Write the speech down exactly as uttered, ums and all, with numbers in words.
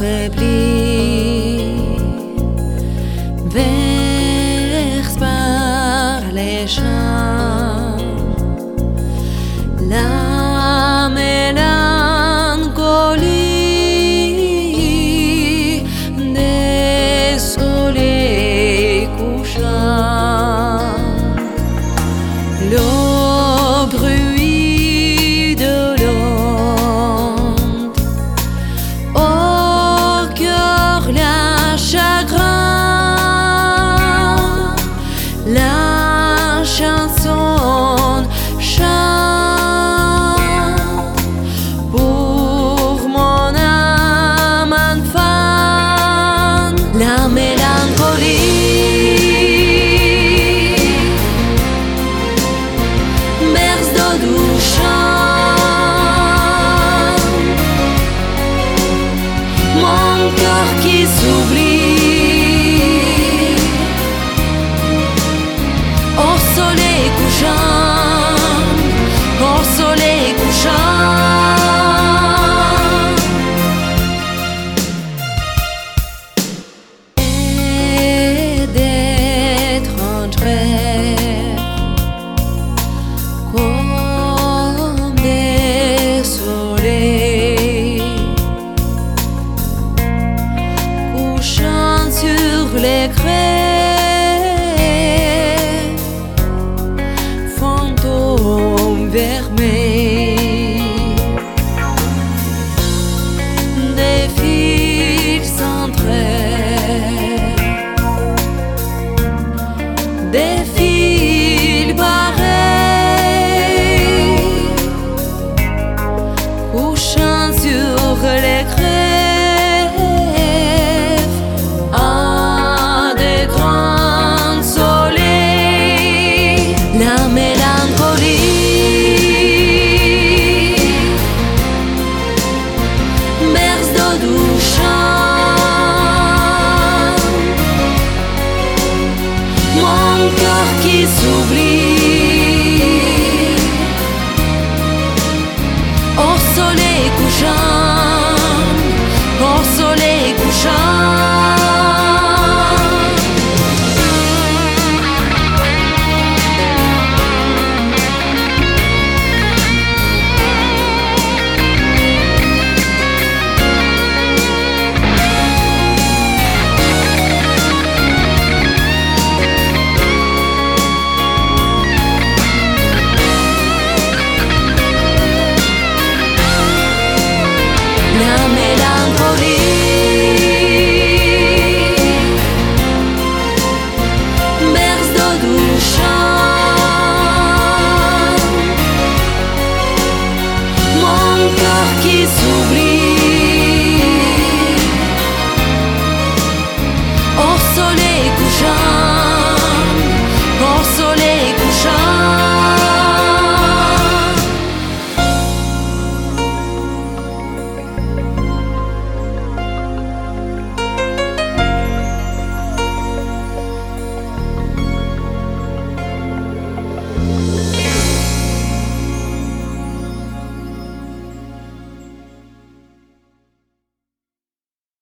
affaibli, berce par les champs, la mélancolie des soleils couchants, le bruit de l'onde au cœur, la chagrin, la chanson chante pour mon âme enfant, la mélancolie berce de doux chants, mon cœur qui s'oublie au soleil couchant, au soleil couchant. Et d'être entré comme des soleils couchant sur les grèves, fantômes vermeils, des fils centrés, des fils pareils, couchant sur les grèves à des grands soleils, la mélancolie berce de doux chants, mon cœur qui s'oublie